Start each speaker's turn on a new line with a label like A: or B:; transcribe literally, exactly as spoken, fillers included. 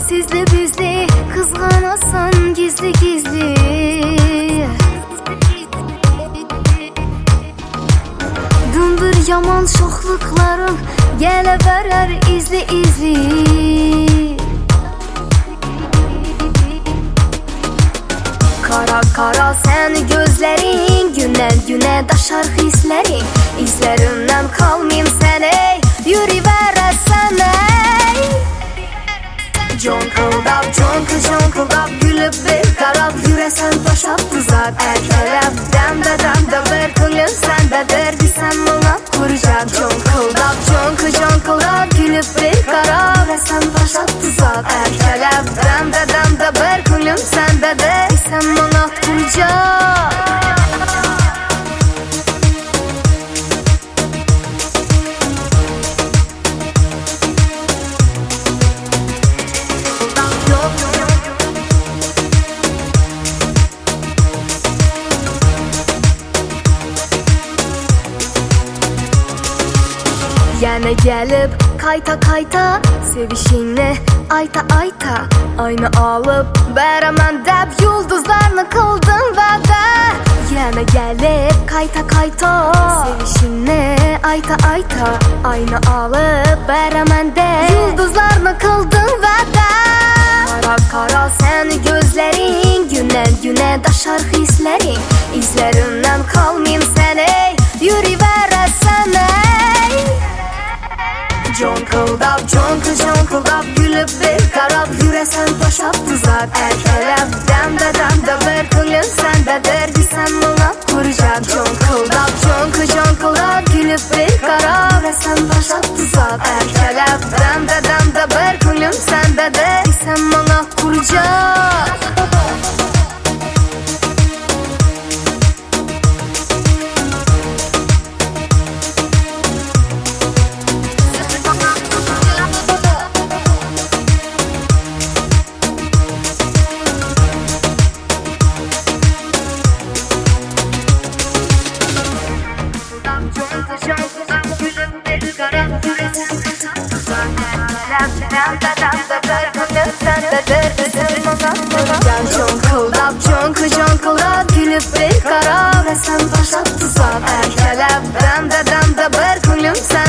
A: sizli bizli kızganasan gizli gizli. Dındır yaman şoxluqların gələ verər izli izli. Kara kara sen gözlerin, gündən günə daşar hislerin. İzlərindən qalmayım səni, yürü verəsən ey. Conkıldab, conkı conkıldab, gülüb bir qarab, yürəsən daşab tuzaq. Ərkələb, dəmdə dəmdə bir könlüm səndədir, bilsən buna quracaq. Conkıldab, conkı conkıldab, gülüb bir qarab, yürəsən daşab tuzaq. Ərkələb, dəmdə dəmdə bir könlüm səndədir, bilsən buna quracaq. Yenə gəlib kayta kayta, sevişinlə ayta ayta. Aynı alıb bərəmən dəb, yulduzlarını qıldın vədə. Yenə gəlib kayta kayta, sevişinlə ayta ayta. Aynı alıb bərəmən dəb, yulduzlarını qıldın vədə. Kara kara sen gözlerin, gündən günə daşar hislerin. İzlərindən qalmayım səni, yürü verəsən ey. Conkıldab, conkı conkıldab, gülüb bir qarab, yürəsən daşab tuzaq. Ərkələb, dəmdə dəmdə bir könlüm səndədir, bilsən buna quracaq. Conkıldab, conkı conkıldab, gülüb bir qarab, yürəsən daşab tuzaq. Ərkələb, dəmdə dəmdə bir könlüm səndədir, bilsən buna quracaq. Conkıldab, conkı conkıldab, gülüb bir qarab, yürəsən daşab tuzaq. Ərkələb, dəmdə dəmdə bir könlüm sən